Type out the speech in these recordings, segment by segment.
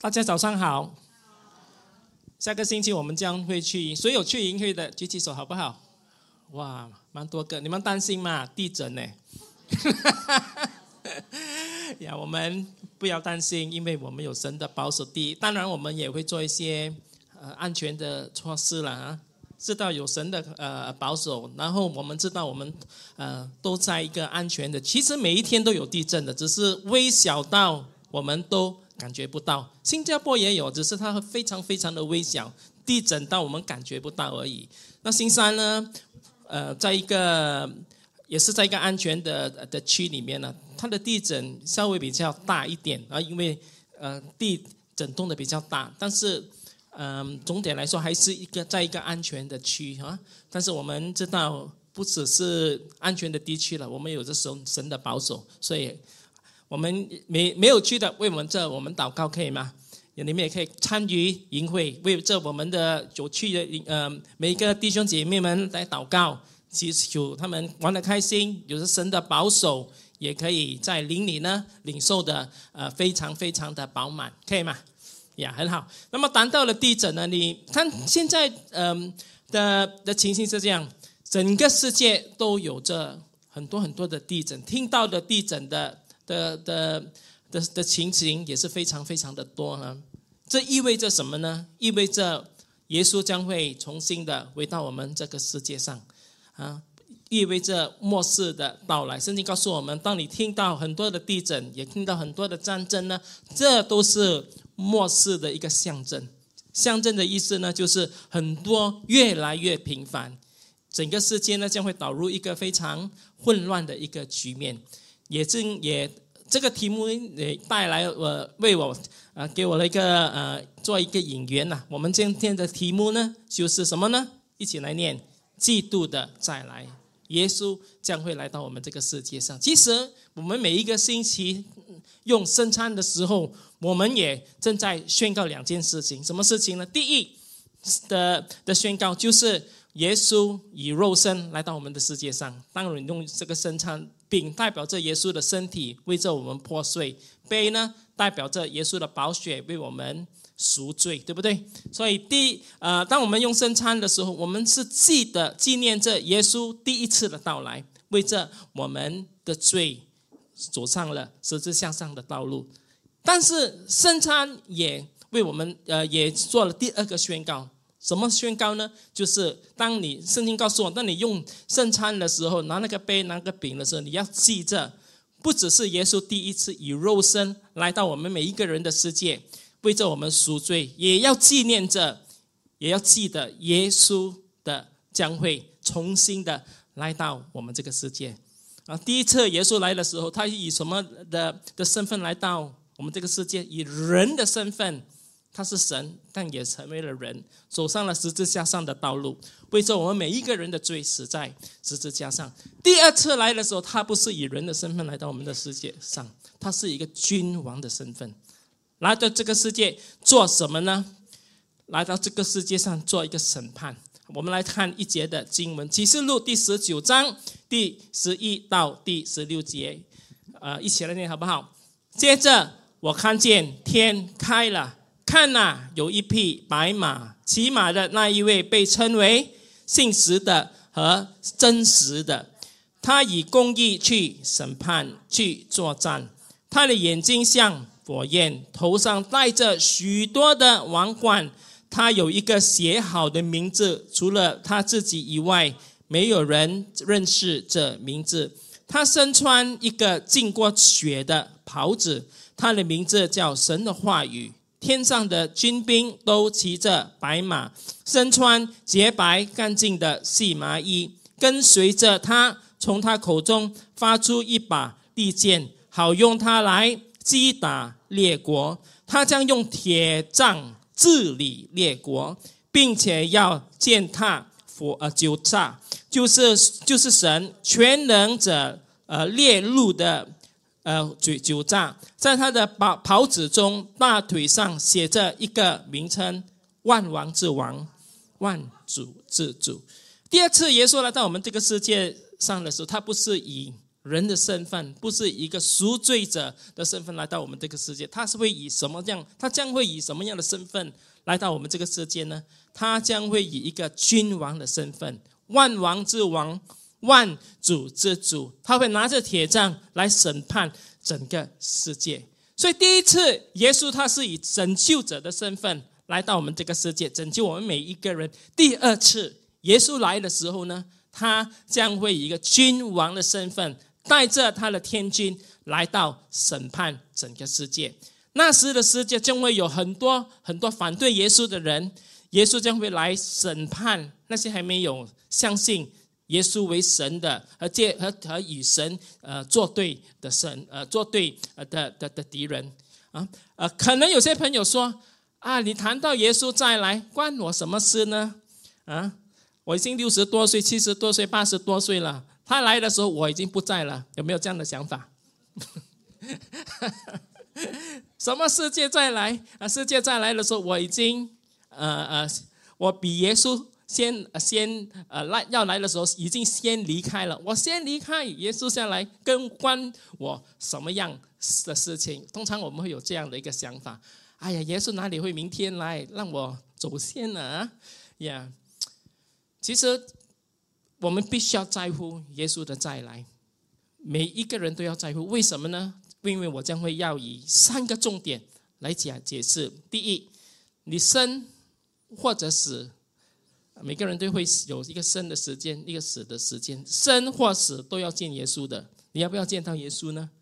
大家早上好。下个星期我们将会去，所有去营会的举起手好不好？哇，蛮多个，你们担心吗？地震呢？呀，我们不要担心，因为我们有神的保守第一。当然，我们也会做一些安全的措施了啊。知道有神的保守，然后我们知道我们都在一个安全的。其实每一天都有地震的，只是微小到我们都感觉不到。新加坡也有，只是它非常非常的微小，地震到我们感觉不到而已。那新山呢，也是在一个安全的区里面呢，它的地震稍微比较大一点啊，因为地震动的比较大，但是总体来说还是在一个安全的区啊。但是我们知道，不只是安全的地区了，我们有着神的保守，所以我们没有去的，为我们祷告可以吗？你们也可以参与营会，为我们的有去的每一个弟兄姐妹们来祷告，祈求他们玩得开心，有着神的保守，也可以在灵里呢领受的非常非常的饱满，可以吗？呀，很好。那么谈到了地震呢，你看现在的情形是这样，整个世界都有着很多很多的地震，听到的地震的情形也是非常非常的多呢。这意味着什么呢？意味着耶稣将会重新的回到我们这个世界上啊，意味着末世的到来。圣经告诉我们，当你听到很多的地震，也听到很多的战争呢，这都是末世的一个象征。象征的意思呢，就是很多越来越频繁，整个世界呢将会导入一个非常混乱的一个局面。这个题目也带来给我了一个做一个引言呐。我们今天的题目呢就是什么呢？一起来念：基督的再来。耶稣将会来到我们这个世界上。其实我们每一个星期用圣餐的时候，我们也正在宣告两件事情。什么事情呢？第一的宣告就是耶稣以肉身来到我们的世界上。当然用这个圣餐饼代表着耶稣的身体为着我们破碎，杯呢代表着耶稣的宝血为我们赎罪，对不对？所以当我们用圣餐的时候，我们是纪念着耶稣第一次的到来，为着我们的罪走上了十字架上的道路。但是圣餐也为我们也做了第二个宣告。什么宣告呢？就是圣经告诉我，当你用圣餐的时候，拿那个杯拿那个饼的时候，你要记着，不只是耶稣第一次以肉身来到我们每一个人的世界，为着我们赎罪，也要纪念着，也要记得耶稣的将会重新的来到我们这个世界啊。第一次耶稣来的时候，他以什么的身份来到我们这个世界？以人的身份。他是神，但也成为了人，走上了十字架上的道路，为着我们每一个人的罪死在十字架上。第二次来的时候，他不是以人的身份来到我们的世界上，他是一个君王的身份，来到这个世界做什么呢？来到这个世界上做一个审判。我们来看一节的经文，启示录第19章第11到第16节，一起来念好不好？接着我看见天开了，看哪，有一匹白马，骑马的那一位被称为信实的和真实的，他以公义去审判，去作战。他的眼睛像火焰，头上戴着许多的王冠。他有一个写好的名字，除了他自己以外，没有人认识这名字。他身穿一个浸过血的袍子，他的名字叫神的话语。天上的军兵都骑着白马，身穿洁白干净的细麻衣，跟随着他，从他口中发出一把利剑，好用它来击打列国。他将用铁杖治理列国，并且要践踏九煞，就是神全能者列入的九煞。在他的袍子中，大腿上写着一个名称：万王之王，万主之主。第二次耶稣来到我们这个世界上的时候，他不是以人的身份，不是一个赎罪者的身份来到我们这个世界，他将会以什么样的身份来到我们这个世界呢？他将会以一个君王的身份，万王之王，万主之主，他会拿着铁杖来审判整个世界。所以第一次耶稣他是以拯救者的身份来到我们这个世界，拯救我们每一个人。第二次耶稣来的时候呢，他将会以一个君王的身份，带着他的天军来到审判整个世界。那时的世界将会有很多反对耶稣的人，耶稣将会来审判那些还没有相信耶稣为神的和与神作对的敌人啊。可能有些朋友说啊，你谈到耶稣再来，关我什么事呢？啊，我已经60多岁、70多岁、80多岁了，他来的时候我已经不在了，有没有这样的想法？什么世界再来？世界再来的时候，我已经我比耶稣要来的时候已经先离开了，我先离开，耶稣下来跟关我什么样的事情？通常我们会有这样的一个想法，哎呀，耶稣哪里会明天来让我走先呢？呀，其实我们必须要在乎耶稣的再来，每一个人都要在乎。为什么呢？因为我将会要以3个重点来解释。第一，你生或者死，每个人都会有一个生的时间，一个死的时间，生或死都要见耶稣的。你要不要见到耶稣呢？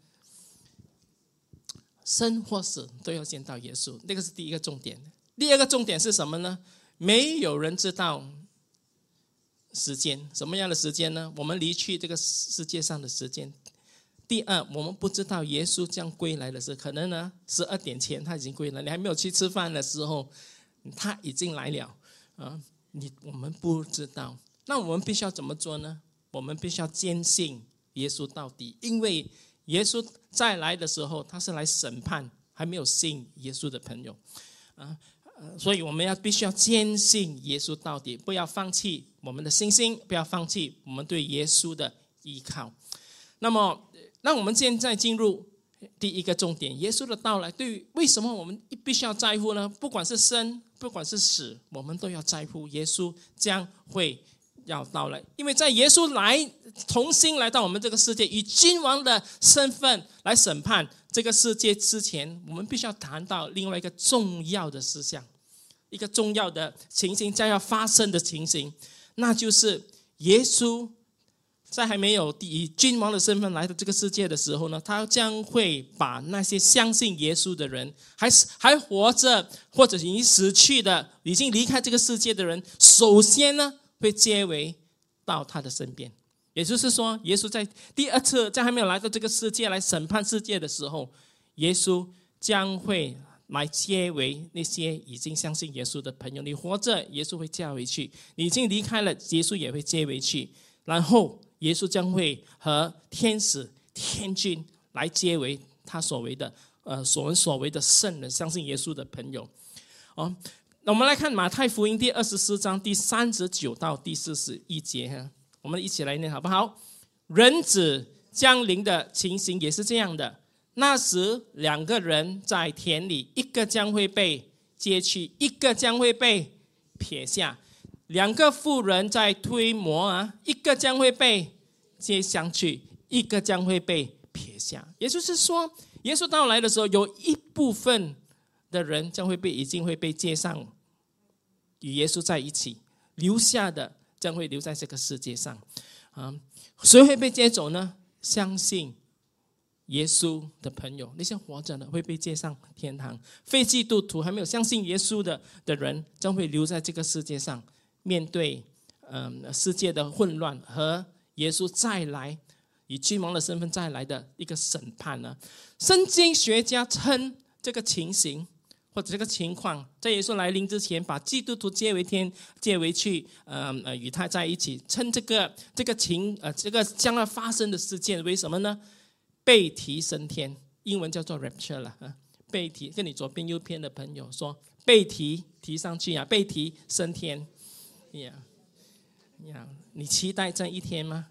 生或死都要见到耶稣，那个是第一个重点。第二个重点是什么呢？没有人知道时间，什么样的时间呢？我们离去这个世界上的时间。第二，我们不知道耶稣将归来的时候，可能呢12点前他已经归来，你还没有去吃饭的时候他已经来了我们不知道。那我们必须要怎么做呢？我们必须要坚信耶稣到底，因为耶稣再来的时候他是来审判还没有信耶稣的朋友所以我们必须要坚信耶稣到底，不要放弃我们的信心，不要放弃我们对耶稣的依靠。那么让我们现在进入第一个重点，耶稣的到来为什么我们必须要在乎呢？不管是生不管是死，我们都要在乎耶稣将会要到来。因为在耶稣重新来到我们这个世界，以君王的身份来审判这个世界之前，我们必须要谈到另外一个重要的事项，一个重要的情形将要发生的情形，那就是耶稣在还没有以君王的身份来到这个世界的时候呢，他将会把那些相信耶稣的人，还活着或者已经死去的，已经离开这个世界的人，首先呢会接回到他的身边。也就是说，耶稣在第二次在还没有来到这个世界来审判世界的时候，耶稣将会来接回那些已经相信耶稣的朋友。你活着，耶稣会接回去；你已经离开了，耶稣也会接回去。然后耶稣将会和天使天军来接为他所谓的圣人，相信耶稣的朋友那我们来看马太福音第24章第39到第41节，我们一起来念好不好？人子降临的情形也是这样的，那时2个人在田里，一个将会被接去，一个将会被撇下。2个妇人在推磨一个将会被接上去，一个将会被撇下。也就是说，耶稣到来的时候，有一部分的人已经会被接上，与耶稣在一起，留下的将会留在这个世界上谁会被接走呢？相信耶稣的朋友，那些活着的会被接上天堂，非基督徒还没有相信耶稣的人将会留在这个世界上，面对世界的混乱和耶稣再来以君王的身份再来的一个审判呢。圣经学家称这个情形或者这个情况，在耶稣来临之前，把基督徒接回去与他在一起，称这个将要发生的事件为什么呢？被提升天，英文叫做 rapture 了被提，跟你左边右边的朋友说，被提上去被提升天你期待这一天吗？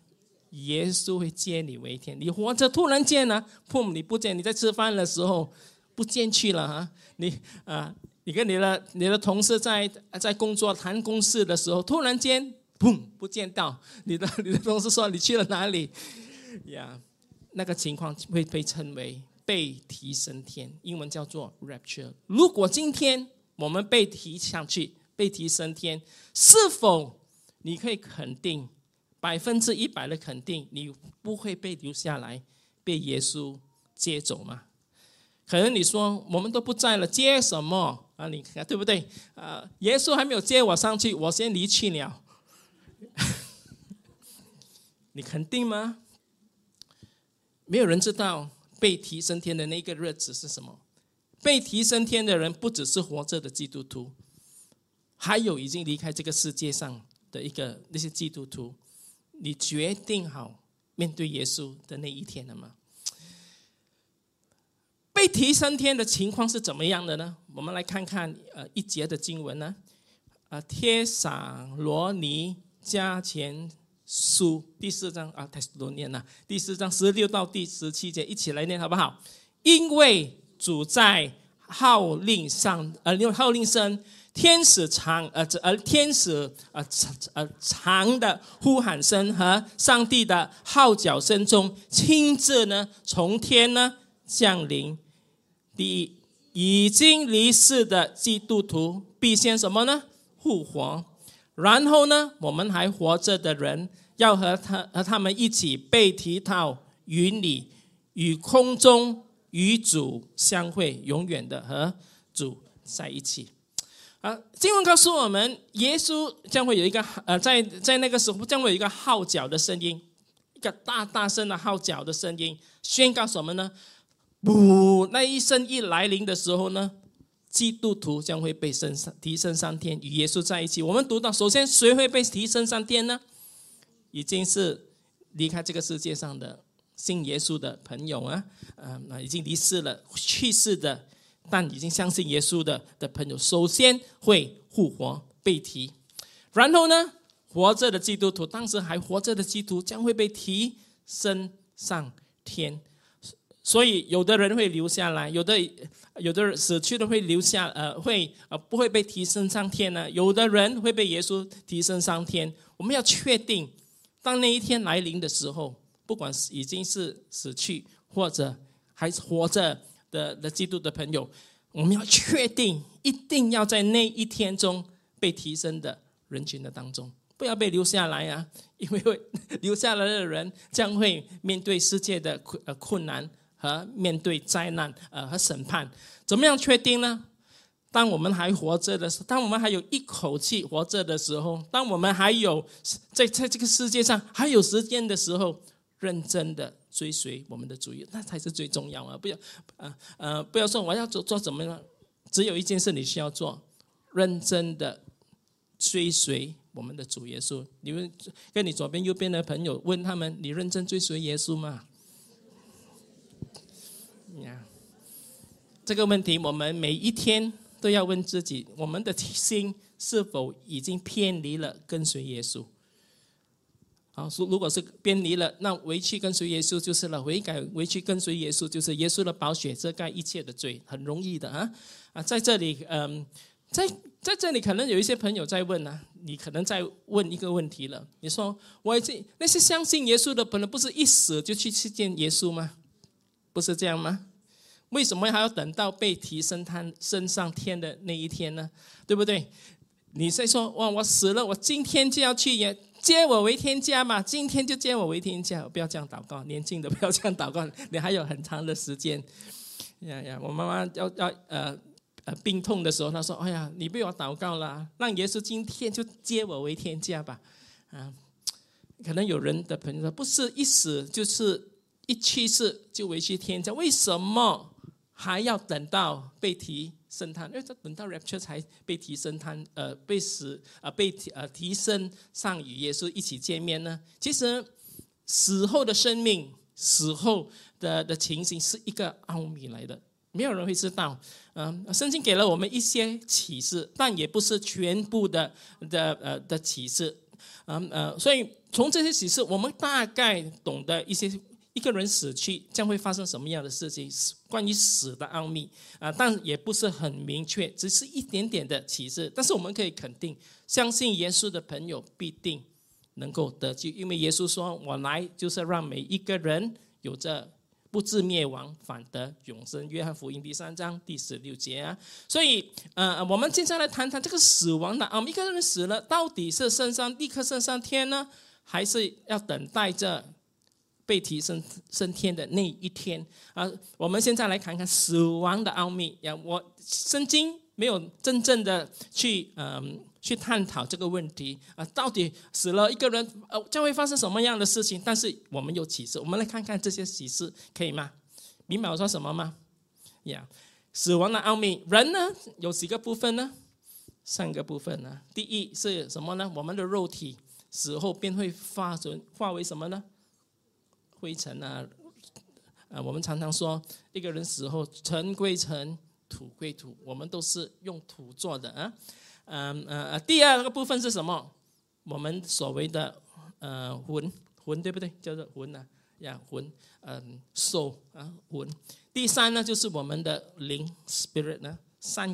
耶稣会接你为天。你活着突然间呢，砰，你不见，你在吃饭的时候不见去了啊！你跟你的同事在工作谈公事的时候，突然间砰不见到，你的同事说你去了哪里呀？那个情况会被称为被提升天，英文叫做 rapture。如果今天我们被提上去，被提升天，是否你可以肯定100%的肯定，你不会被留下来，被耶稣接走吗？可能你说我们都不在了，接什么啊？你看对不对？耶稣还没有接我上去，我先离去了。你肯定吗？没有人知道被提升天的那个日子是什么。被提升天的人不只是活着的基督徒，还有已经离开这个世界上的那些基督徒。你决定好面对耶稣的那一天了吗？被提升天的情况是怎么样的呢？我们来看看一节的经文呢。帖撒罗尼迦前书第4章啊，太多念了。第4章16到第17节，一起来念好不好？因为主在号令声，天使长的呼喊声和上帝的号角声中，亲自呢从天呢降临。已经离世的基督徒必先什么呢？复活。然后呢，我们还活着的人要和他们一起被提到云里，与空中与主相会，永远的和主在一起。经文告诉我们，耶稣将会有一个在那个时候将会有一个号角的声音，一个大声的号角的声音，宣告什么呢？不，那一声一来临的时候呢，基督徒将会被提升上天，与耶稣在一起。我们读到，首先谁会被提升上天呢？已经是离开这个世界上的信耶稣的朋友啊，已经离世了、去世的，但已经相信耶稣的朋友，首先会复活被提。然后呢，活着的基督徒，当时还活着的基督徒将会被提升上天。所以有的人会留下来，有的死去的会留下，不会被提升上天呢。有的人会被耶稣提升上天。我们要确定，当那一天来临的时候，不管已经是死去或者还活着的基督的朋友，我们要确定，一定要在那一天中被提升的人群的当中，不要被留下来啊！因为留下来的人将会面对世界的困难。和面对灾难和审判，怎么样确定呢？当我们还活着的时候，当我们还有一口气活着的时候，当我们还有在这个世界上还有时间的时候，认真的追随我们的主，那才是最重要啊！不要说我要做怎么样，只有一件事你需要做，认真的追随我们的主耶稣。你们跟你左边右边的朋友问他们，你认真追随耶稣吗？这个问题我们每一天都要问自己，我们的心是否已经偏离了跟随耶稣？如果是偏离了，那回去跟随耶稣就是了，悔改回去跟随耶稣就是耶稣的宝血遮盖一切的罪，很容易的啊！在这里，在这里可能有一些朋友在问你可能在问一个问题了，你说那些相信耶稣的朋友不是一死就去见耶稣吗？不是这样吗？为什么还要等到被提升上天的那一天呢？对不对？你在说哇，我死了，我今天就要去接我为天家嘛，今天就接我为天家。不要这样祷告，年轻的不要这样祷告，你还有很长的时间。我妈妈要病痛的时候，她说：“哎呀，你不要祷告了，让耶稣今天就接我为天家吧。”可能有人的朋友说，不是一死就是一去世就回去天家，为什么还要等到被提升他？因为等到 rapture 才被提升他，被提升上与耶稣一起见面呢？其实死后的生命，死后的情形是一个奥秘来的，没有人会知道。圣经给了我们一些启示，但也不是全部的启示。 所以从这些启示，我们大概懂得一个人死去将会发生什么样的事情，关于死的奥秘但也不是很明确，只是一点点的启示。但是我们可以肯定，相信耶稣的朋友必定能够得救，因为耶稣说：“我来就是让每一个人有着不至灭亡，反得永生。”约翰福音第3章第16节所以我们接下来谈谈这个死亡的奥秘。一个人死了，到底是立刻升上天呢，还是要等待着被提升天的那一天我们现在来看看死亡的奥秘圣经没有真正的去探讨这个问题到底死了一个人将会发生什么样的事情。但是我们有启示，我们来看看这些启示，可以吗？明白我说什么吗？死亡的奥秘，人呢有几个部分呢？3个部分呢。第一是什么呢？我们的肉体死后便会化为什么呢？灰尘我们常常说一个人死后尘归尘，土归土，我们都是用土做的第二个部分是什么？我们所谓的魂，对不对？叫做魂魂soul魂。第三呢就是我们的灵 spirit 呢，三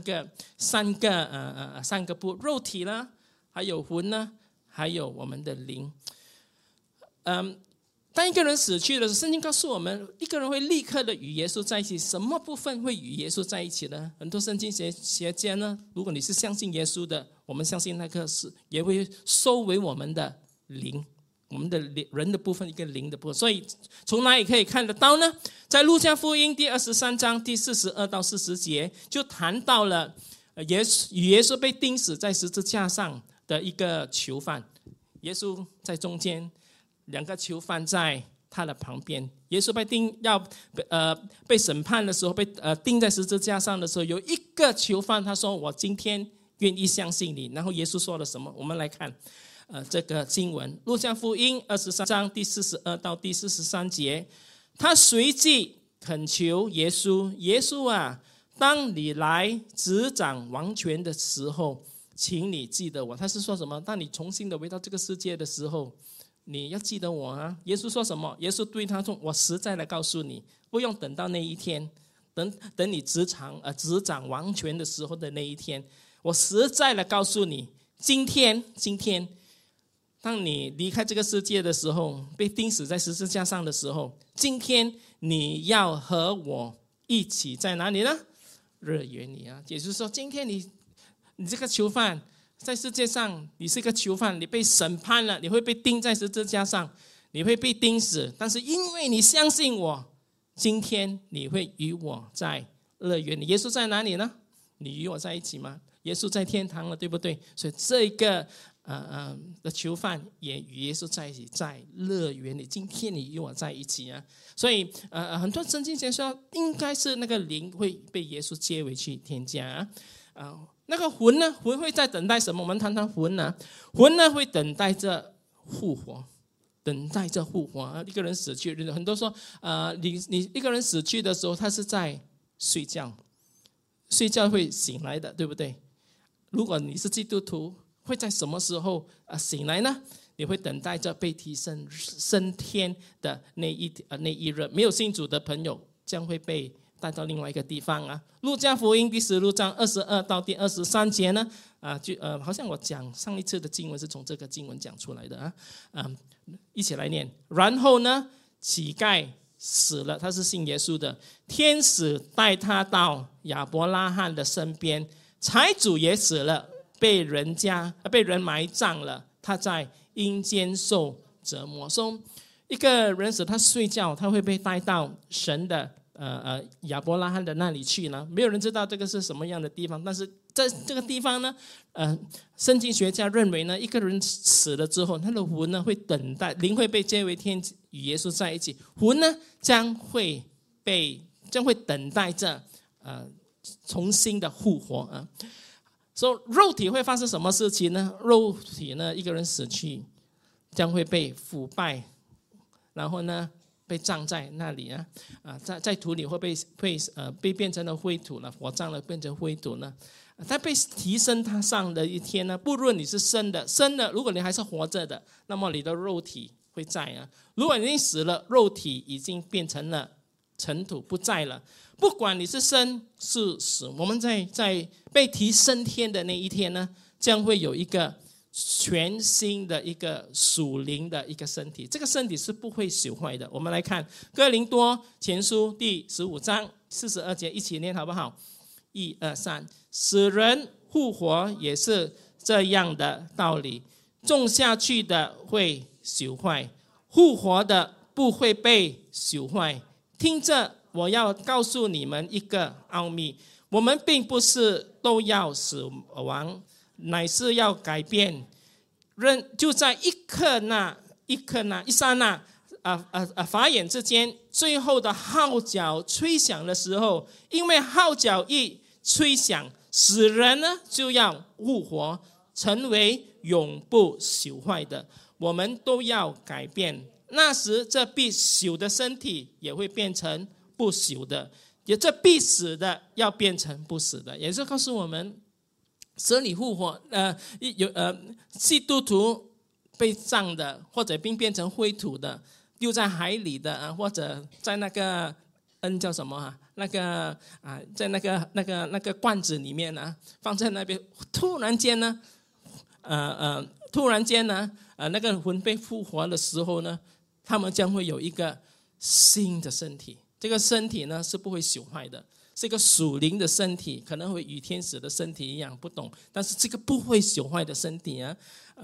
个肉体呢，还有魂呢，还有我们的灵。当一个人死去的时候，圣经告诉我们，一个人会立刻的与耶稣在一起。什么部分会与耶稣在一起呢？很多圣经学家呢，如果你是相信耶稣的，我们相信那个是也会收为我们的灵，我们的人的部分，一个灵的部分。所以从哪里可以看得到呢？在路加福音第23章第42到40节，就谈到了与耶稣被钉死在十字架上的一个囚犯，耶稣在中间，2个囚犯在他的旁边。耶稣被审判的时候，被钉在十字架上的时候，有一个囚犯他说：“我今天愿意相信你。”然后耶稣说了什么？我们来看这个经文，路加福音23章第42到第43节。他随即恳求耶稣：“耶稣啊，当你来执掌王权的时候，请你记得我。”他是说什么？当你重新的回到这个世界的时候，你要记得我耶稣说什么？耶稣对他说：“我实在的告诉你，不用等到那一天，等你执掌王权的时候的那一天，我实在的告诉你，今天，当你离开这个世界的时候，被钉死在十字架上的时候，今天你要和我一起在哪里呢？乐园里也就是说，今天你这个囚犯在世界上，你是一个囚犯，你被审判了，你会被钉在十字架上，你会被钉死。但是因为你相信我，今天你会与我在乐园里。耶稣在哪里呢？你与我在一起吗？耶稣在天堂了，对不对？所以这个的囚犯也与耶稣在一起，在乐园里。今天你与我在一起所以很多圣经学说，应该是那个灵会被耶稣接回去天家那个魂呢？魂会在等待什么？我们谈谈魂魂呢会等待着复活，一个人死去，很多说你一个人死去的时候，他是在睡觉会醒来的，对不对？如果你是基督徒，会在什么时候醒来呢？你会等待着被提升天的那一日。没有信主的朋友将会被带到另外一个地方路加福音第16章22到第23节呢好像我讲上一次的经文是从这个经文讲出来的一起来念。然后呢，乞丐死了，他是信耶稣的，天使带他到亚伯拉罕的身边，财主也死了，被人埋葬了，他在阴间受折磨。所以一个人死，他睡觉，他会被带到神的亚伯拉罕的那里去呢？没有人知道这个是什么样的地方，但是在这个地方呢，圣经学家认为呢，一个人死了之后，他的魂呢会等待，灵会被接回天，与耶稣在一起，魂呢将会等待着重新的复活所以肉体会发生什么事情呢？肉体呢，一个人死去将会被腐败，然后呢被葬在那里在土里会被变成了灰土了，火葬了变成灰土呢在被提升他上的一天呢，不论你是生的，如果你还是活着的，那么你的肉体会在啊。如果你已经死了，肉体已经变成了尘土，不在了。不管你是生是死，我们在被提升天的那一天呢，将会有一个全新的一个属灵的一个身体，这个身体是不会朽坏的。我们来看哥林多前书第15章42节，一起念好不好？1、2、3，死人复活也是这样的道理，种下去的会朽坏，复活的不会被朽坏。听着，我要告诉你们一个奥秘，我们并不是都要死亡，乃是要改变。就在一刹那法眼之间，最后的号角吹响的时候，因为号角一吹响，死人呢就要复活，成为永不朽坏的，我们都要改变。那时这必朽的身体也会变成不朽的，也这必死的要变成不死的。也是告诉我们死里复活，基督徒被葬的，或者并变成灰土的，丢在海里的，或者在那个叫什么在那个罐子里面呢，放在那边，突然间呢，那个魂被复活的时候呢，他们将会有一个新的身体。这个身体呢是不会朽坏的，是一个属灵的身体，可能会与天使的身体一样，不懂。但是这个不会朽坏的身体啊，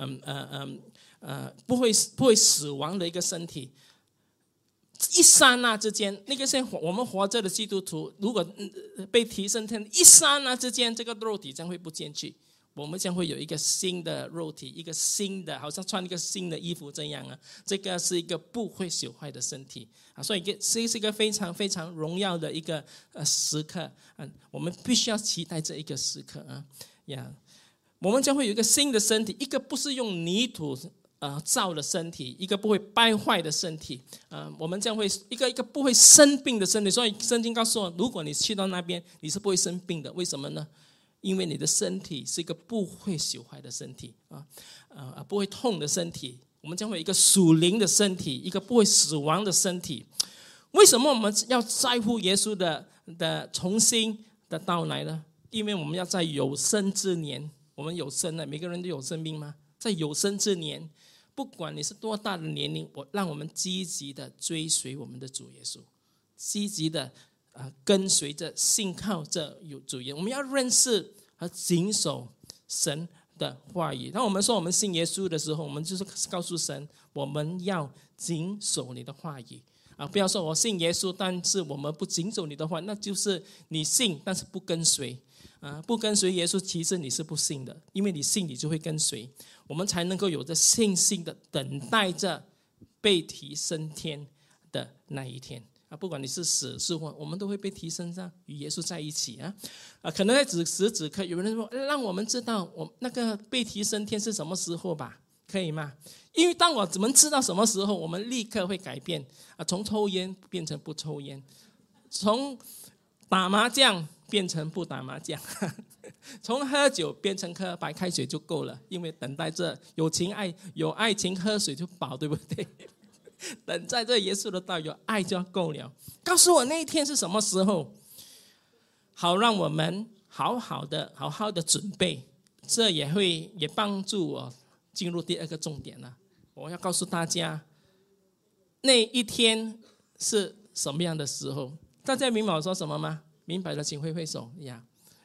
不会死亡的一个身体。一刹那之间，那个是我们活着的基督徒，如果被提升天，一刹那之间，这个肉体将会不见去。我们将会有一个新的肉体，一个新的，好像穿一个新的衣服这样啊。这个是一个不会朽坏的身体啊，所以这是一个非常非常荣耀的一个时刻啊，我们必须要期待这一个时刻啊呀。我们将会有一个新的身体，一个不是用泥土造的身体，一个不会败坏的身体，我们将会一个不会生病的身体。所以圣经告诉我，如果你去到那边，你是不会生病的。为什么呢？因为你的身体是一个不会朽坏的身体不会痛的身体。我们将会有一个属灵的身体，一个不会死亡的身体。为什么我们要在乎耶稣的重新的到来呢？因为我们要在有生之年，我们有生了，每个人都有生命吗？在有生之年，不管你是多大的年龄，让我们积极的追随我们的主耶稣，积极的跟随着信靠着主耶稣。我们要认识和谨守神的话语。当我们说我们信耶稣的时候，我们就是告诉神，我们要谨守你的话语不要说我信耶稣，但是我们不谨守你的话，那就是你信但是不跟随不跟随耶稣，其实你是不信的，因为你信你就会跟随，我们才能够有着信心的等待着被提升天的那一天不管你是死是活，我们都会被提升上与耶稣在一起可能在此时此刻，有人说让我们知道我那个被提升天是什么时候吧，可以吗？因为当我们知道什么时候，我们立刻会改变从抽烟变成不抽烟，从打麻将变成不打麻将从喝酒变成喝白开水就够了，因为等待着有爱情喝水就饱，对不对？等在这耶稣的道有爱就够了。告诉我那一天是什么时候，好让我们好好的准备。这也帮助我进入第二个重点了。我要告诉大家那一天是什么样的时候。大家明白我说什么吗？明白了请挥挥手呀。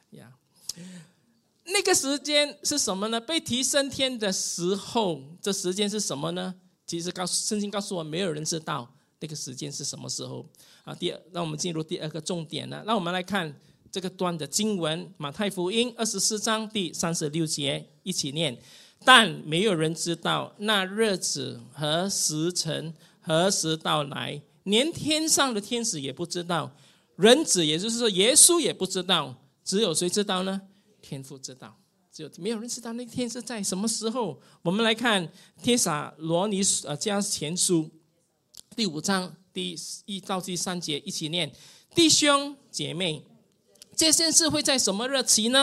那个时间是什么呢？被提升天的时候，这时间是什么呢？其实圣经告诉我，没有人知道那个时间是什么时候让我们进入第二个重点了。让我们来看这个段的经文，马太福音24章第36节，一起念。但没有人知道那日子和时辰何时到来，连天上的天使也不知道，人子也就是说耶稣也不知道，只有谁知道呢？天父知道。没有人知道那天是在什么时候。我们来看帖撒罗尼迦前书第5章第1到第3节，一起念。弟兄姐妹，这件事会在什么日期呢？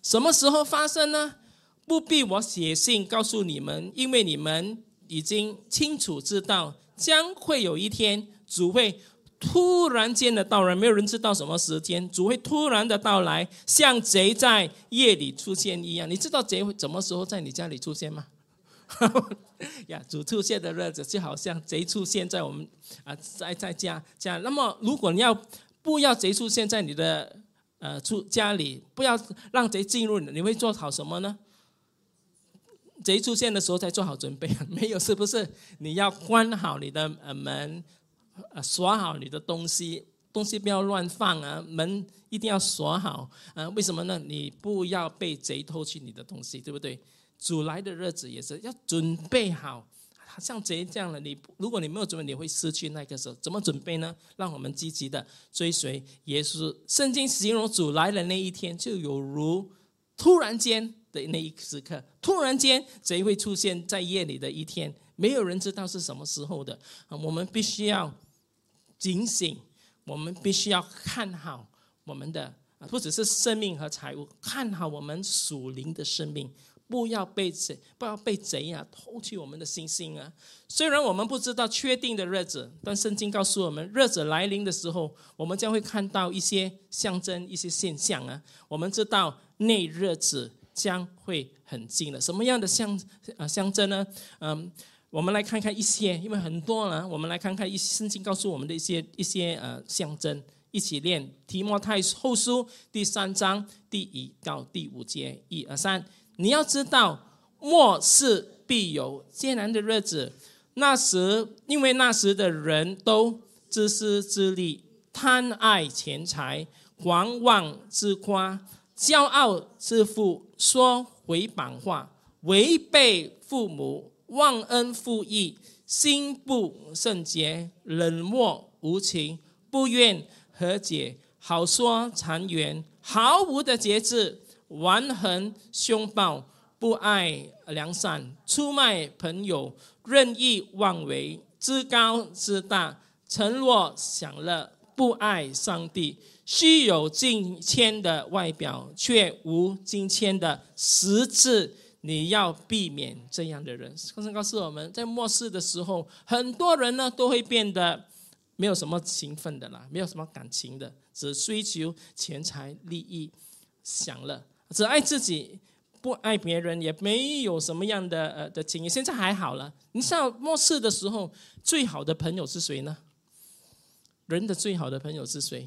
什么时候发生呢？不必我写信告诉你们，因为你们已经清楚知道，将会有一天主会突然间的到来，没有人知道什么时间，主会突然的到来，像贼在夜里出现一样。你知道贼会什么时候在你家里出现吗？主出现的日子就好像贼出现在我们在家。那么如果你不要贼出现在你的家里，不要让贼进入，你会做好什么呢？贼出现的时候才做好准备，没有，是不是？你要关好你的门，锁好你的东西不要乱放啊，门一定要锁好为什么呢？你不要被贼偷去你的东西，对不对？主来的日子也是要准备好，像贼这样的，如果你没有准备，你会失去那个时候。怎么准备呢？让我们积极的追随耶稣。圣经形容主来的那一天，就有如突然间的那一时刻，突然间贼会出现在夜里的一天，没有人知道是什么时候的。我们必须要警醒，我们必须要看好我们的不只是生命和财物，看好我们属灵的生命，不要被贼偷去我们的信心啊！虽然我们不知道确定的日子，但圣经告诉我们，日子来临的时候，我们将会看到一些象征、一些现象啊。我们知道那日子将会很近了。什么样的象征呢？我们来看看一些，因为很多呢，我们来看看圣经告诉我们的一些象征。一起念提摩太后书第3章第1到第5节，1、2、3。你要知道，末世必有艰难的日子。因为那时的人都自私自利，贪爱钱财，狂妄自夸，骄傲自负，说毁谤话，违背父母，忘恩负义，心不圣洁，冷漠无情，不愿和解，好说谗言，毫无的节制，顽横凶暴，不爱良善，出卖朋友，任意妄为，自高自大，承诺享乐，不爱上帝，须有敬谦的外表，却无敬谦的实质。你要避免这样的人。圣经告诉我们，在末世的时候，很多人呢都会变得没有什么情分的啦，没有什么感情的，只追求钱财、利益、享乐，只爱自己，不爱别人，也没有什么样的情谊。现在还好了，你知道末世的时候，最好的朋友是谁呢？人的最好的朋友是谁？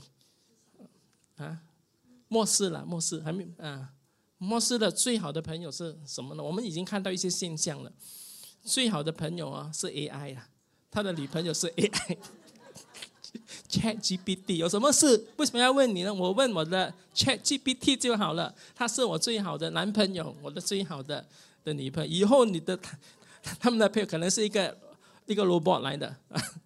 末世了，末世还没末世的最好的朋友是什么呢？我们已经看到一些现象了。最好的朋友是 AI 啊，他的女朋友是 AI。ChatGPT 有什么事？为什么要问你呢？我问我的 ChatGPT 就好了。他是我最好的男朋友，我的最好的女朋友。以后他们的朋友可能是一个 robot 来的。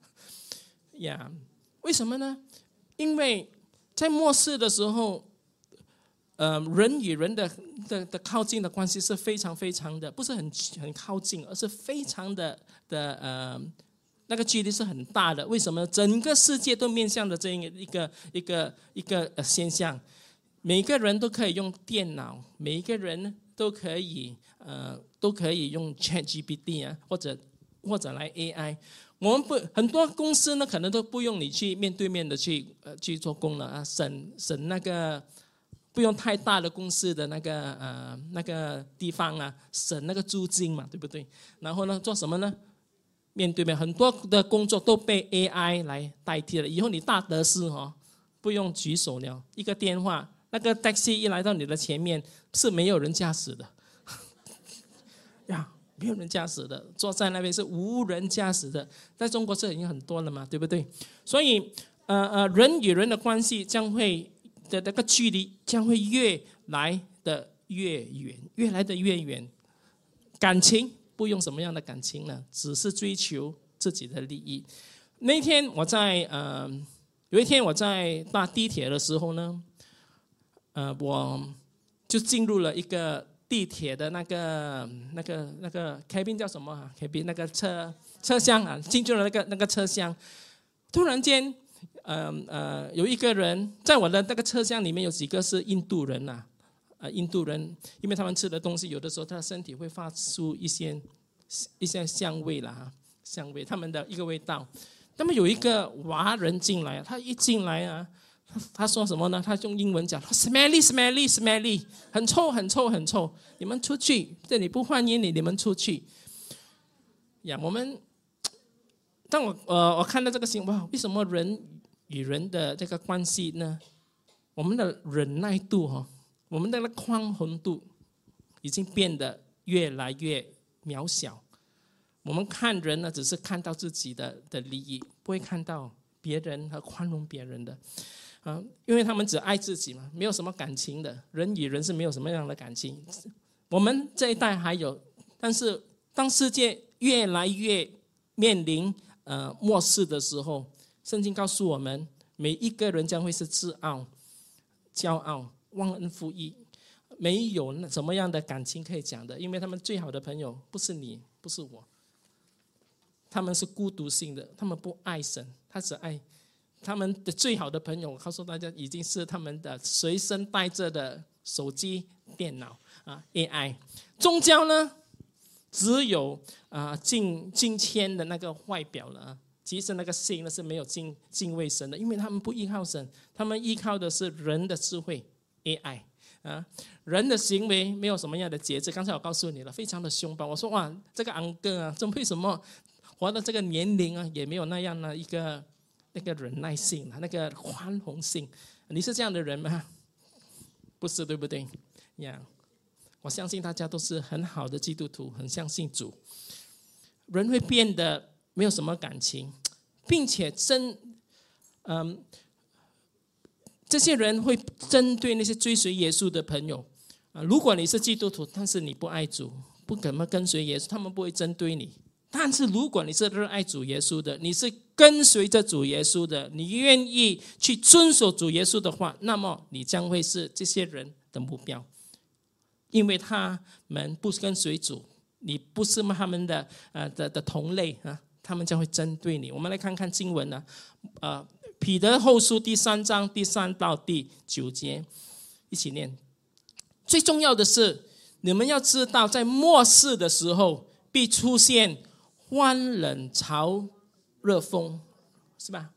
为什么呢？因为在末世的时候，人与人的靠近的关系是非常非常的，不是很靠近，而是非常的那个距离是很大的。为什么？整个世界都面向的这样一个现象，每个人都可以用电脑，每一个人都可以用 ChatGPT 或者来 AI。我们很多公司呢，可能都不用你去面对面的去做工了省那个。不用太大的公司的那个地方省那个租金嘛，对不对？然后呢，做什么呢？面对面，很多的工作都被 AI 来代替了。以后你大得势不用举手了，一个电话，那个 taxi 一来到你的前面，是没有人驾驶的没有人驾驶的，坐在那边是无人驾驶的。在中国这已经很多了嘛，对不对？所以人与人的关系将会的那个距离将会越来的越远，感情不用什么样的感情呢？只是追求自己的利益。有一天我在搭地铁的时候呢，我就进入了一个地铁的那个 cabin 叫什么cabin 那个车厢进入了那个车厢，突然间。有一个人在我的那个车厢里面，有几个是印度人印度人，因为他们吃的东西有的时候他的身体会发出一些香味啦，香味他们的一个味道。那么有一个华人进来，他一进来啊，他说什么呢？他用英文讲 smelly smelly smelly， 很臭很臭很臭，你们出去，这里不欢迎你，你们出去呀。当我看到这个新闻，为什么人与人的这个关系呢？我们的忍耐度我们的宽宏度已经变得越来越渺小。我们看人呢，只是看到自己的利益，不会看到别人和宽容别人的因为他们只爱自己嘛，没有什么感情的，人与人是没有什么样的感情。我们这一代还有，但是当世界越来越面临末世的时候，圣经告诉我们，每一个人将会是自傲、骄傲、忘恩负义，没有什么样的感情可以讲的，因为他们最好的朋友不是你，不是我，他们是孤独性的，他们不爱神，他只爱他们的最好的朋友。我告诉大家，已经是他们的随身带着的手机、电脑AI。宗教呢，只有敬谦的那个外表了，其实那个心呢是没有敬畏神的，因为他们不依靠神，他们依靠的是人的智慧 AI。人的行为没有什么样的节制。刚才我告诉你了，非常的凶暴。我说哇，这个昂哥为什么活到这个年龄也没有那样的那个忍耐性，那个宽宏性？你是这样的人吗？不是，对不对呀？我相信大家都是很好的基督徒，很相信主。人会变得没有什么感情，并且这些人会针对那些追随耶稣的朋友如果你是基督徒，但是你不爱主，不怎么跟随耶稣，他们不会针对你。但是如果你是热爱主耶稣的，你是跟随着主耶稣的，你愿意去遵守主耶稣的话，那么你将会是这些人的目标，因为他们不跟随主，你不是他们的同类他们将会针对你。我们来看看经文彼得后书第3章第3到第9节，一起念。最重要的是，你们要知道，在末世的时候必出现欢冷潮热风，是吧？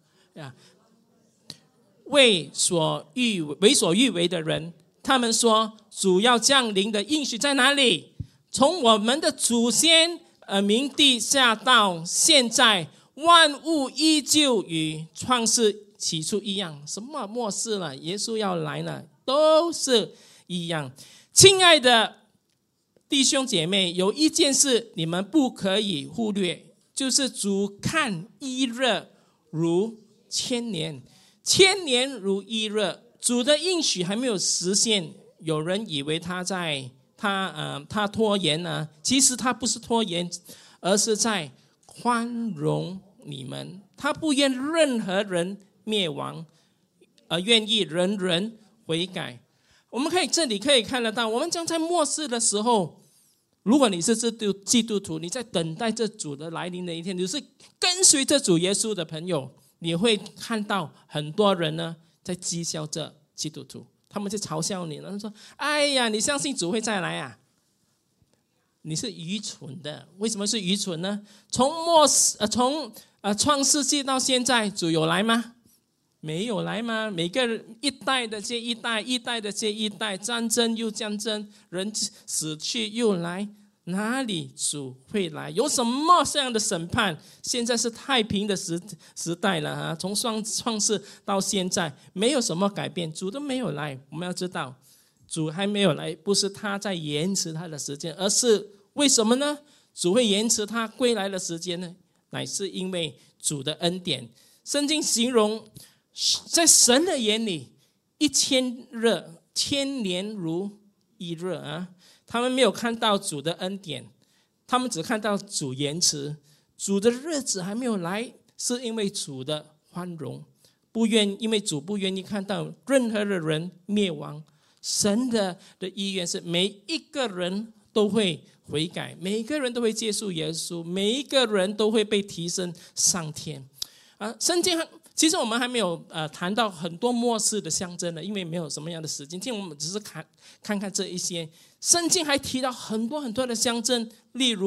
为所欲为的人，他们说主要降临的应许在哪里？从我们的祖先明地下到现在，万物依旧与创世起初一样。什么末世了？耶稣要来了，都是一样。亲爱的弟兄姐妹，有一件事你们不可以忽略，就是主看一日如千年，千年如一日。主的应许还没有实现，有人以为他拖延其实他不是拖延，而是在宽容你们。他不愿任何人灭亡，而愿意人人悔改。我们这里可以看得到，我们将在末世的时候，如果你是基督徒，你在等待这主的来临的一天，你是跟随着主耶稣的朋友，你会看到很多人呢在讥笑这基督徒，他们在嘲笑你，他们说：“哎呀，你相信主会再来啊？你是愚蠢的。”为什么是愚蠢呢？从创世纪到现在，主有来吗？没有来吗？每个人一代的接一代，一代的接一代，战争又战争，人死去又来，哪里主会来？有什么这样的审判？现在是太平的时代了从创世到现在没有什么改变，主都没有来。我们要知道，主还没有来，不是他在延迟他的时间，而是为什么呢？主会延迟他归来的时间呢？乃是因为主的恩典。圣经形容，在神的眼里1000年如一日他们没有看到主的恩典，他们只看到主延迟。主的日子还没有来，是因为主的宽容，因为主不愿意看到任何的人灭亡。神的意愿是每一个人都会悔改，每一个人都会接受耶稣，每一个人都会被提升上天。圣经其实我们还没有谈到很多末世的象征呢，因为没有什么样的时间。今天我们只是看看这一些。圣经还提到很多很多的象征，例如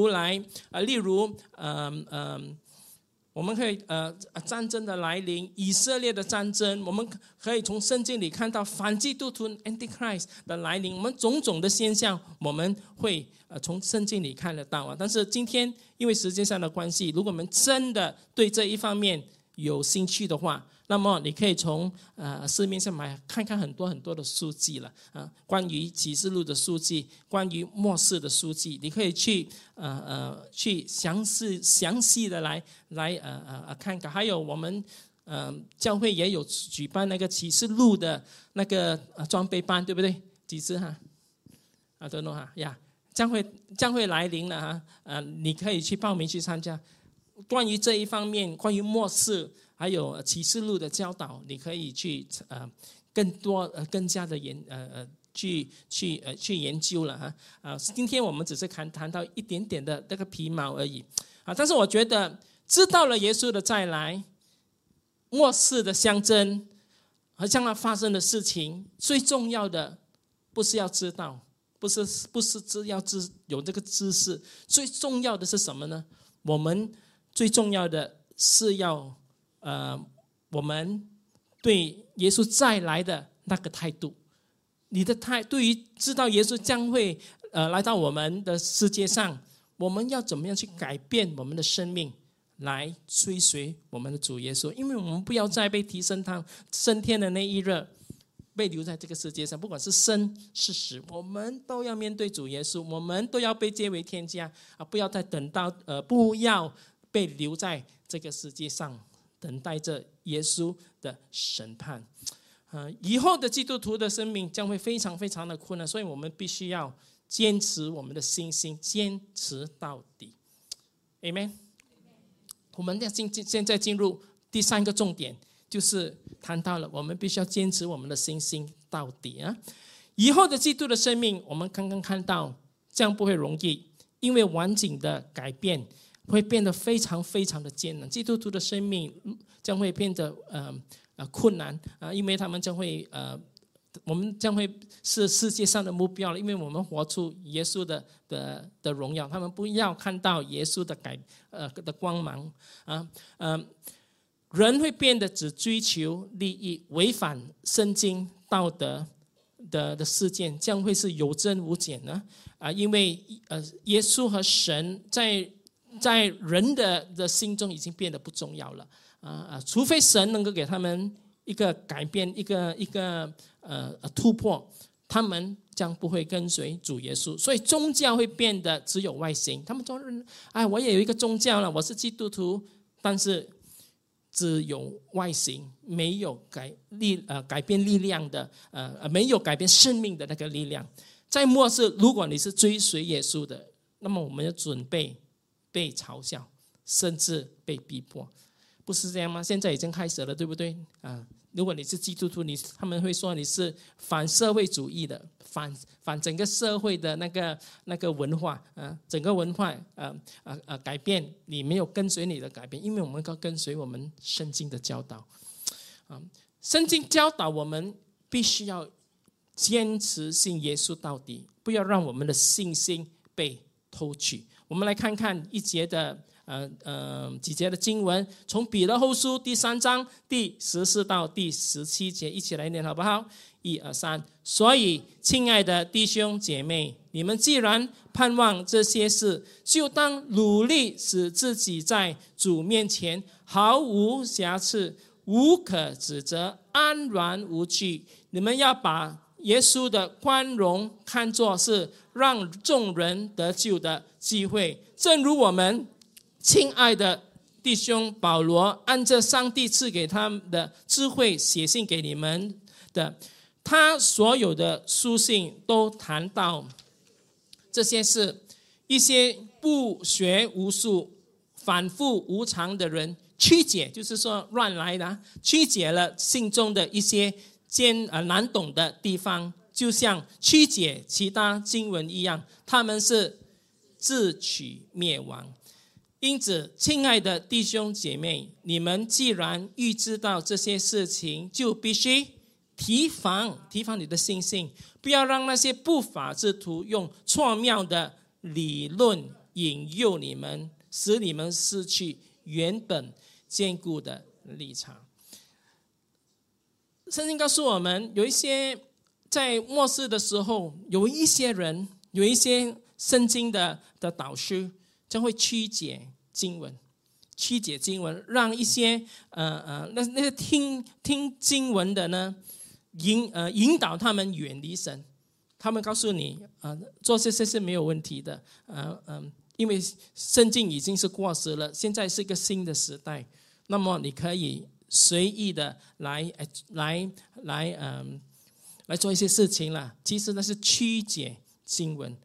我们可以战争的来临，以色列的战争，我们可以从圣经里看到反基督徒 Antichrist 的来临，我们种种的现象，我们会从圣经里看得到啊。但是今天因为时间上的关系，如果我们真的对这一方面有兴趣的话，那么你可以从市面上看看很多很多的书籍了啊，关于启示录的书籍，关于末世的书籍，你可以去详细的来看看。还有我们教会也有举办那个启示录的那个装备班，对不对？几时哈？don't know哈呀，将会来临了哈，你可以去报名去参加。关于这一方面，关于末世还有启示录的教导，你可以去更加的去研究了哈。今天我们只是谈到一点点的那个皮毛而已啊。但是我觉得知道了耶稣的再来，末世的象征和将来发生的事情，最重要的不是要知道，不是要有这个知识，最重要的是什么呢？我们最重要的是要我们对耶稣再来的那个态度，你的对于知道耶稣将会来到我们的世界上，我们要怎么样去改变我们的生命，来追随我们的主耶稣？因为我们不要再被提升天的那一日被留在这个世界上，不管是生是死，我们都要面对主耶稣，我们都要被接为天家啊！不要再等到不要被留在这个世界上，等待着耶稣的审判。以后的基督徒的生命将会非常非常的困难，所以我们必须要坚持我们的信心，坚持到底。Amen。我们现在进入第三个重点，就是谈到了我们必须要坚持我们的信心到底啊！以后的基督的生命，我们刚刚看到，这样不会容易，因为完整的改变会变得非常非常的艰难。基督徒的生命将会变得困难啊，因为他们将会我们将会是世界上的目标了，因为我们活出耶稣的荣耀，他们不要看到耶稣的光芒啊。人会变得只追求利益，违反圣经道德的事件将会是有增无减呢啊，因为耶稣和神在人的心中已经变得不重要了啊，除非神能够给他们一个改变，一个突破，他们将不会跟随主耶稣。所以宗教会变得只有外形，他们说我也有一个宗教了，我是基督徒，但是只有外形，没有改变力量的没有改变生命的那个力量。在末世，如果你是追随耶稣的，那么我们要准备被嘲笑，甚至被逼迫，不是这样吗？现在已经开始了，对不对啊？如果你是基督徒，他们会说你是反社会主义的，反整个社会的那个文化啊，整个文化改变，你没有跟随你的改变，因为我们要跟随我们圣经的教导啊。圣经教导我们必须要坚持信耶稣到底，不要让我们的信心被偷取。我们来看看几节的经文，从彼得后书第3章第14到第17节，一起来念好不好？1、2、3。所以亲爱的弟兄姐妹，你们既然盼望这些事，就当努力使自己在主面前毫无瑕疵，无可指责，安然无惧。你们要把耶稣的宽容看作是让众人得救的机会，正如我们亲爱的弟兄保罗按着上帝赐给他的智慧写信给你们的，他所有的书信都谈到这些事。一些不学无术、反复无常的人曲解，就是说乱来的，曲解了信中的一些难懂的地方，就像曲解其他经文一样，他们是自取灭亡。 因此，亲爱的弟兄姐妹，你们既然预知到这些事情，就必须提防你的心性，不要让那些不法之徒用错谬的理论引诱你们，使你们失去原本坚固的立场。圣经告诉我们，有一些在末世的时候，有一些人，有一些圣经的导师将会曲解经文，让一些那些听经文的呢，引导他们远离神。他们告诉你做这些是没有问题的，因为圣经已经是过时了，现在是一个新的时代，那么你可以随意的来做一些事情了。其实那是曲解经文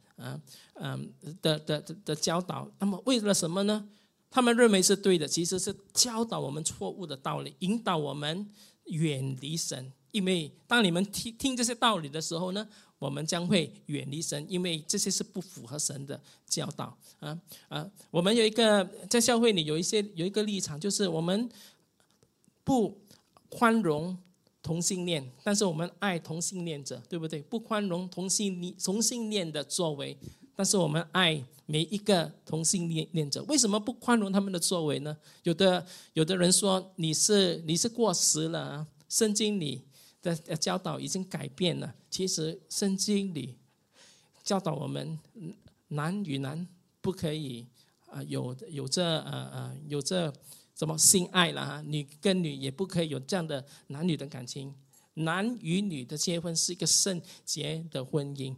的教导。那么为了什么呢？他们认为是对的，其实是教导我们错误的道理，引导我们远离神。因为当你们听这些道理的时候呢，我们将会远离神，因为这些是不符合神的教导。我们有一个在教会里有一个立场，就是我们不宽容同性恋，但是我们爱同性恋者，对不对？不宽容同性恋的作为，但是我们爱每一个同性恋者。为什么不宽容他们的作为呢？有的人说你是过时了，圣经里的教导已经改变了。其实圣经里教导我们男与男不可以有这什么性爱了，女跟女也不可以有这样的男女的感情。男与女的结婚是一个圣洁的婚姻。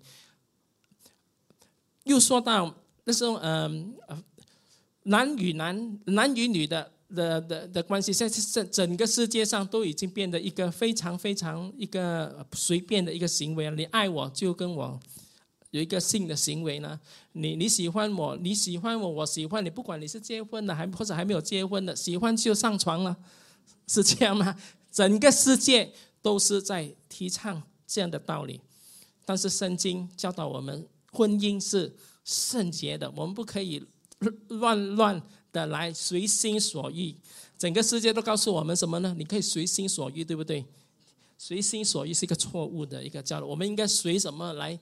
又说到那时候男与女的关系，在整个世界上都已经变得一个非常非常一个随便的一个行为。你爱我就跟我有一个性的行为呢，你喜欢我，我喜欢你，不管你是结婚的或者还没有结婚的，喜欢就上床了，是这样吗？整个世界都是在提倡这样的道理。但是圣经教导我们，婚姻是圣洁的，我们不可以乱的来随心所欲。整个世界都告诉我们什么呢？你可以随心所欲，对不对？随心所欲是一个错误的一个教导。我们应该随什么来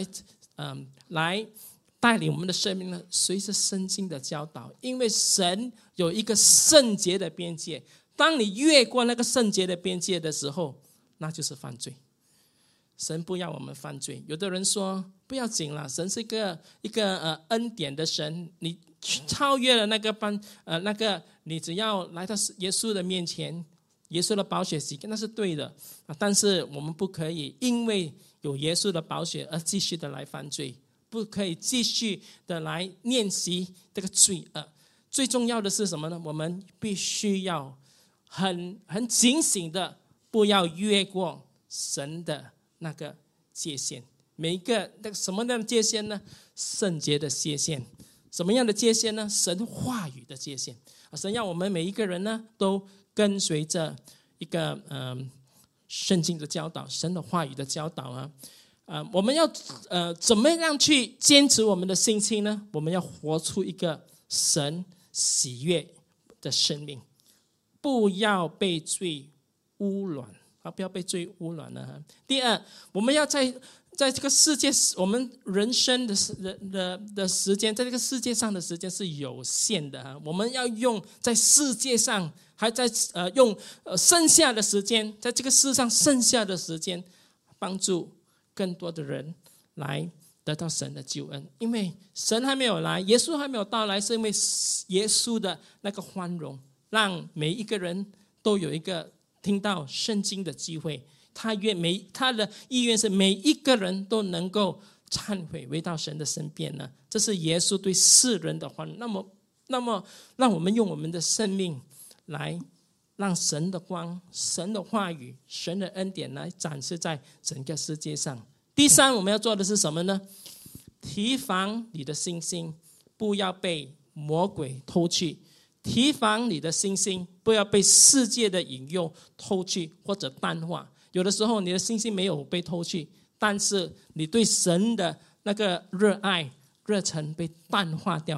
带领我们的生命呢？随着圣经的教导，因为神有一个圣洁的边界，当你越过那个圣洁的边界的时候，那就是犯罪。神不要我们犯罪。有的人说不要紧了，神是一个恩典的神，你超越了那个你只要来到耶稣的面前，耶稣的宝血洗，那是对的。但是我们不可以因为有耶稣的宝血而继续的来犯罪，不可以继续的来练习这个罪恶。最重要的是什么呢？我们必须要很警醒的，不要越过神的那个界限。每一个那个什么样的界限呢？圣洁的界限。什么样的界限呢？神话语的界限。神要我们每一个人呢，都跟随着一个圣经的教导，神的话语的教导啊。我们要怎么样去坚持我们的信心呢？我们要活出一个神喜悦的生命，不要被罪污染不要被罪污染了。第二，我们要在这个世界，我们人生的时间，在这个世界上的时间是有限的。我们要用在世界上，还在用剩下的时间，在这个世上剩下的时间，帮助更多的人来得到神的救恩。因为神还没有来，耶稣还没有到来，是因为耶稣的那个宽容，让每一个人都有一个听到圣经的机会。他的意愿是每一个人都能够忏悔，回到神的身边呢。这是耶稣对世人的欢。那么让我们用我们的生命来让神的光、神的话语、神的恩典来展示在整个世界上。第三，我们要做的是什么呢？提防你的信心不要被魔鬼偷去，提防你的信心不要被世界的引诱偷去或者淡化。有的时候你的信心没有被偷去，但是你对神的那个热爱热忱被淡化掉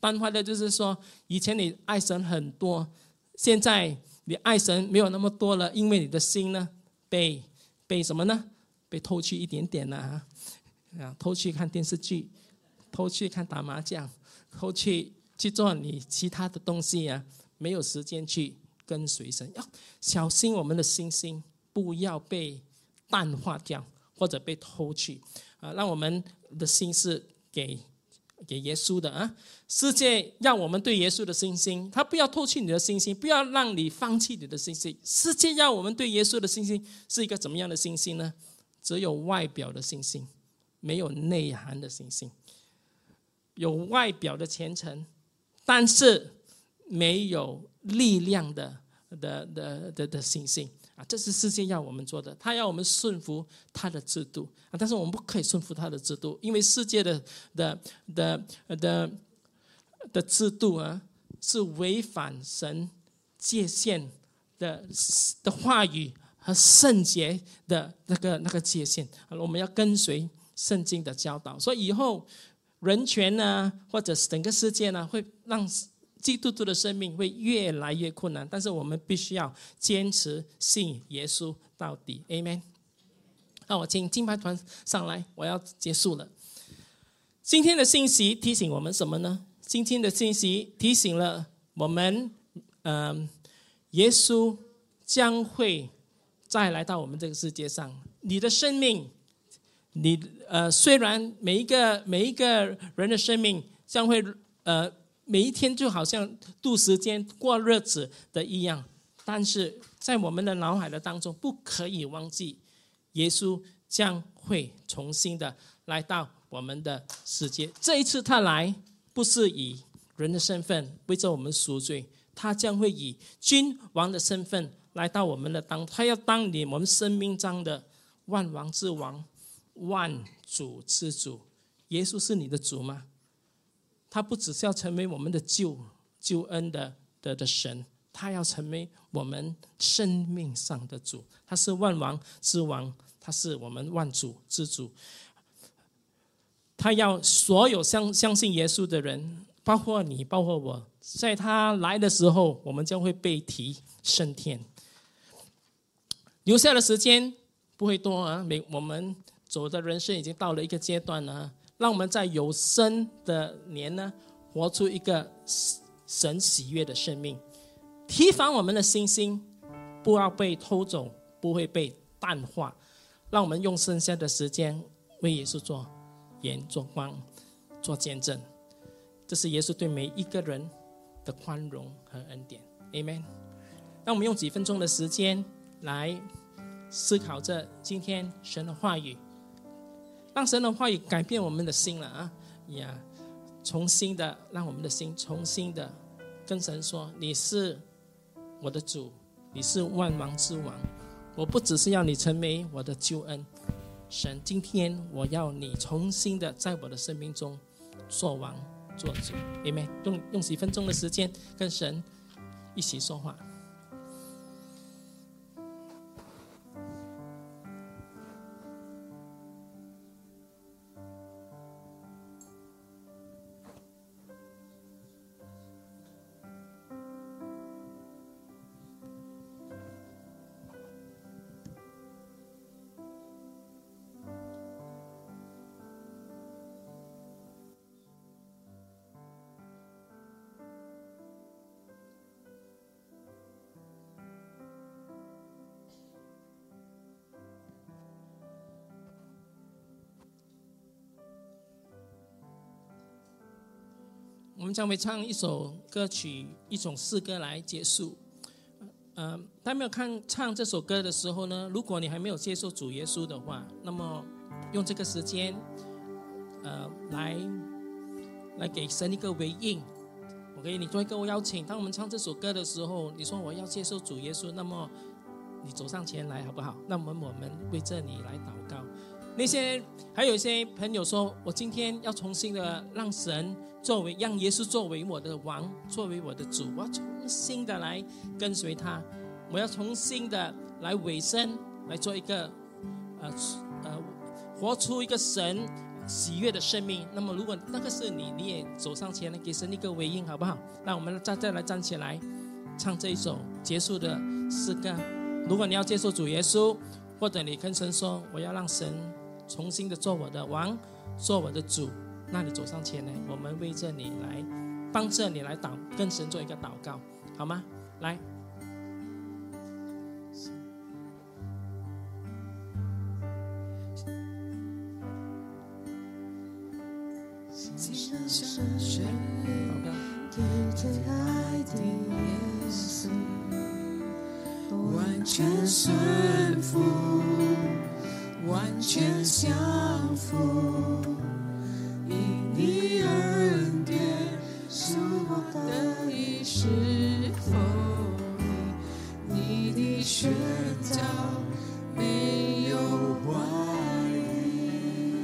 淡化的就是说，以前你爱神很多，现在你爱神没有那么多了，因为你的心呢被什么呢？被偷去一点点了偷去看电视剧，偷去看打麻将，偷去做你其他的东西没有时间去跟随神。要小心我们的心不要被淡化掉，或者被偷去让我们的心是给耶稣的世界要我们对耶稣的信心，他不要偷去你的信心，不要让你放弃你的信心。世界要我们对耶稣的信心是一个怎么样的信心呢？只有外表的信心，没有内涵的信心。有外表的虔诚，但是没有力量的信心这是世界要我们做的。他要我们顺服他的制度但是我们不可以顺服他的制度，因为世界的制度是违反神界限的话语和圣洁的那个界限。我们要跟随圣经的教导，所以以后人权或者整个世界会让基督徒的生命会越来越困难，但是我们必须要坚持信耶稣到底。 Amen。 那我请敬拜团上来，我要结束了。今天的信息提醒我们什么呢？今天的信息提醒了我们耶稣将会再来到我们这个世界上。你的生命虽然每一个人的生命将会每一天就好像度时间过日子的一样，但是在我们的脑海的当中不可以忘记耶稣将会重新的来到我们的世界。这一次他来不是以人的身份为着我们赎罪，他将会以君王的身份来到我们的他要当我们生命中的万王之王，万主之主。耶稣是你的主吗？他不只是要成为我们的救恩的神，他要成为我们生命上的主。他是万王之王，他是我们万主之主。他要所有相信耶稣的人，包括你包括我，在他来的时候我们将会被提升天。留下的时间不会多我们走的人生已经到了一个阶段了，让我们在有生的年呢，活出一个神喜悦的生命，提防我们的信心不要被偷走，不会被淡化。让我们用剩下的时间为耶稣做盐做光做见证。这是耶稣对每一个人的宽容和恩典。 Amen。 让我们用几分钟的时间来思考着今天神的话语，让神的话语改变我们的心了重新的让我们的心重新的跟神说，你是我的主，你是万王之王，我不只是要你成为我的救恩，神，今天我要你重新的在我的生命中做王做主。 Amen。 用几分钟的时间跟神一起说话。我们将会唱一首歌曲，一种诗歌来结束。当没有唱这首歌的时候呢，如果你还没有接受主耶稣的话，那么用这个时间来给神一个回应。我给你做一个邀请，当我们唱这首歌的时候，你说我要接受主耶稣，那么你走上前来好不好？那我们为着你来祷告。还有一些朋友说，我今天要重新的让耶稣作为我的王，作为我的主，我要重新的来跟随他，我要重新的来委身，来做一个活出一个神喜悦的生命。那么如果那个是你，你也走上前来给神一个回应，好不好？那我们再来站起来唱这一首结束的诗歌。如果你要接受主耶稣，或者你跟神说我要让神重新的做我的王，做我的主，那你走上前来，我们为着你来帮着你来跟神做一个祷告，好吗？来， 最爱的耶稣，完全顺服，完全降服，因你恩典是我得以释放，你的宣召没有怀疑，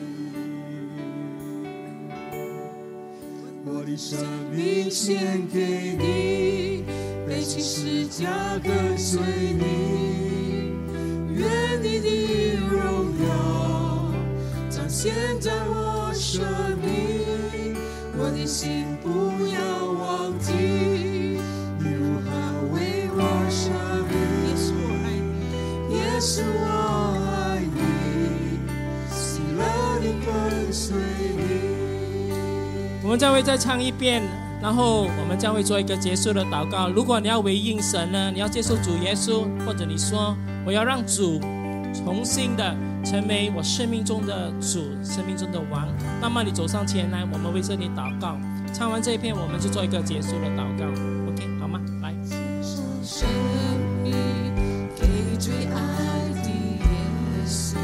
我的生命献给你，背起十字架跟随你，愿你的荣耀彰显在我生命，我的心不要忘记你如何为我舍命。耶稣我爱你，耶稣我爱你，喜乐地跟随你。 我们将会再唱一遍，然后我们将会做一个结束的祷告。如果你要回应神呢，你要接受主耶稣，或者你说我要让主重新的成为我生命中的主，生命中的王，那么你走上前来，我们为着你祷告。唱完这一篇，我们就做一个结束的祷告 OK 好吗？来， 生命给最爱的耶稣，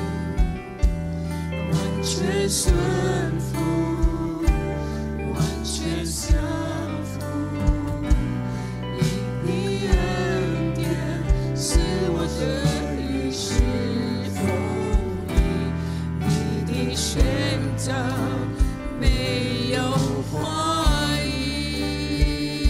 完全顺服，完全降服，因你恩典是我得以释放，你的宣召没有怀疑，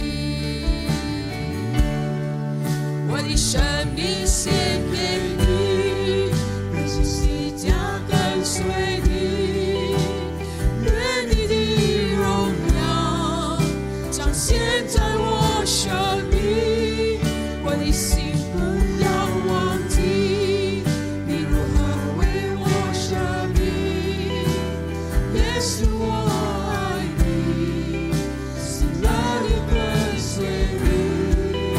我的生命献给你，背起十字架跟随你，愿你的荣耀彰显在我生命，我的心不要忘记你如何为我舍命，耶稣我爱你，喜乐地跟随你，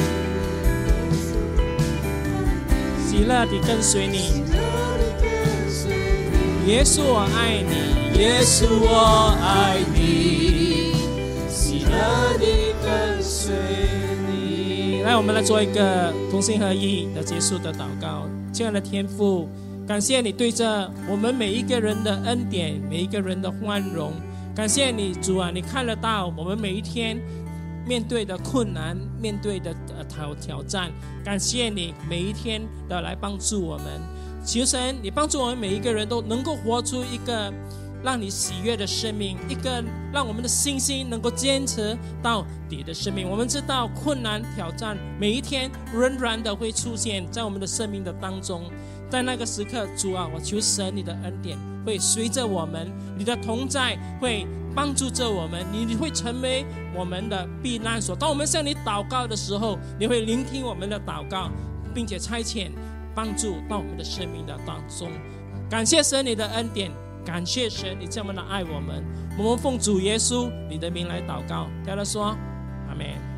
喜乐地跟随你， 喜乐地跟随你， 耶稣我爱你， 耶稣我爱你，喜乐地跟随你。 来，我们来做一个同心合一的结束的祷告。亲爱的天父，感谢你对着我们每一个人的恩典，每一个人的宽容。感谢你主啊，你看得到我们每一天面对的困难，面对的挑战。感谢你每一天的来帮助我们。求神你帮助我们每一个人都能够活出一个让你喜悦的生命，一个让我们的信心能够坚持到底的生命。我们知道困难挑战每一天仍然的会出现在我们的生命的当中，在那个时刻，主啊，我求神你的恩典会随着我们，你的同在会帮助着我们，你会成为我们的避难所。当我们向你祷告的时候，你会聆听我们的祷告，并且差遣帮助到我们的生命的当中。感谢神你的恩典，感谢神你这么的爱我们。我们奉主耶稣你的名来祷告，大家说阿们。